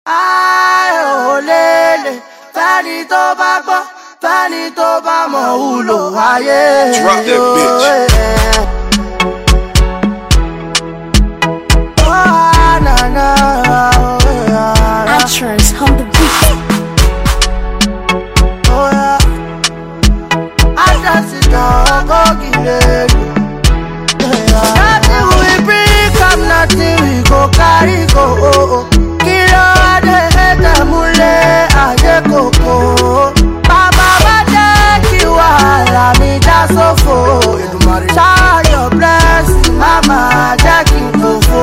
Aye olele, fẹ́ni tó bá gbọ́, fẹ́ni tó bá mọ̀ wúlò ayé. Drop that bitch. Actress on the beat. Oh yeah, I just sit down, go get it. Nothing we bring, come nothing we go carry go. Kilo ade ete mule aye koko. Baba bade kiwa la mi da sofo. Shower your blessing, mama jacking kofo.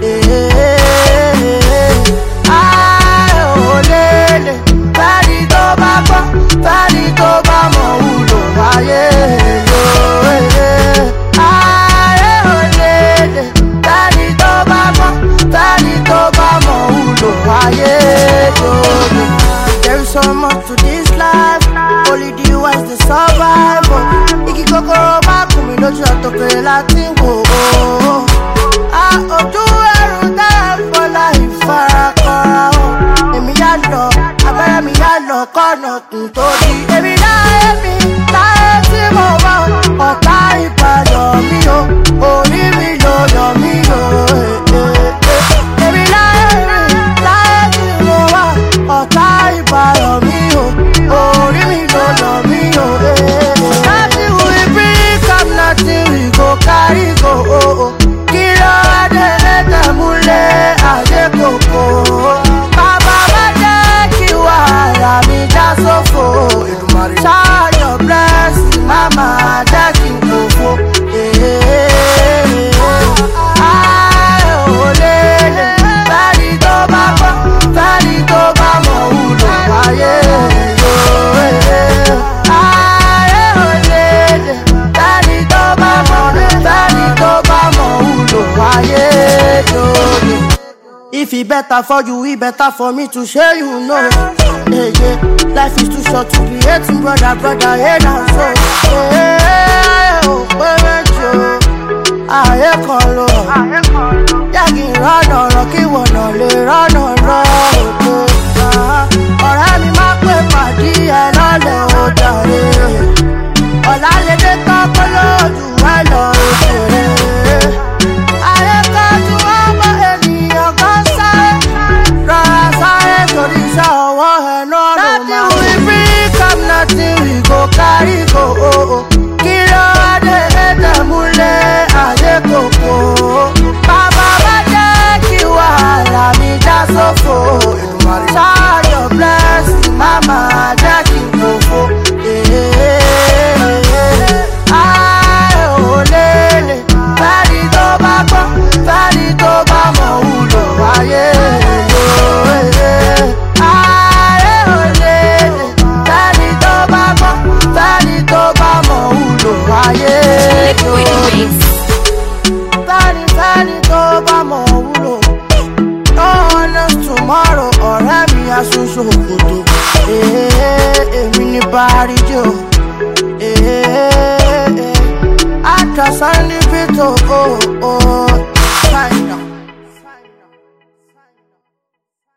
Aye olele, fẹ́ni tó bá gbọ́, fẹ́ni tó bá mọ̀ wúlò ayé. Aye olele, fẹ́ni tó bá gbọ́, fẹ́ni tó bá mọ̀ wúlò ayé. There is so much to this life, only the wise dey survive. Igi kokoro bá kùn mí lójú àtòkèrè láti wò ó. A ojú ẹrù tẹ́lẹ̀ fọlá ìfarakọra o. Èmi yá lọ, abẹ́rẹ́ mi yá lọ kọ́nà tún tó di. Èmi láyé mi, láyé tí mo wá o. Ọ̀tá ìbàdàn mi o, orí mi ló yọ mí o. Èmi láyé mi, láyé tí mo wá o. Ọ̀tá ìbàdàn mi o, orí mi ló yọ mí o. Nothing we bring, come nothing we go carry go. Kilo ade ete mule aye koko. Baba bade kiwa la mi da sofo. Shower your blessing, mama jacking kofo. Aye olele, fẹ́ni tó bá gbọ́, fẹ́ni tó bá mọ̀ wúlò ayé. Aye olele, fẹ́ni tó bá mọ̀, fẹ́ni tó bá mọ̀ wúlò ayé. If it better for you, it better for me to share you know. Yeah, yeah. Life is too short to be hating, brother, head and soul. Yeah, oh, Joe. Aye kolo. Yagi run ọ̀rọ̀ kí wọ́n náà lè run ọ̀rọ̀ òde. Ọ̀rẹ́ mi máa pè pàdé ẹ lọ́lẹ̀ ó jàre. Ọ̀la lè dé tán kó lójú ẹ lọ òṣèré. Ayé kájú ọmọ ènìyàn kan sáré. Rọra sáré torí iṣẹ́ ọwọ́ ẹ̀ náà ló máa. Nothing we bring, come nothing we go carry go. Kilo ade ete mule aye koko. Baba bade kiwa la mi da sofo. Shower your blessing, mama jacking kofo. Aye olele, fẹ́ni tó bá gbọ́, fẹ́ni tó bá mọ̀ wúlò ayé. Aye olele, fẹ́ni tó bá gbọ́, fẹ́ni tó bá mọ̀ wúlò ayé. Fẹ́ni tó bá mọ̀ wúlò. No one knows tomorrow, ọ̀rẹ́ mi aṣoṣo òkòtò. Èmi ní Bàríjò. Àkàsán ní Bítò.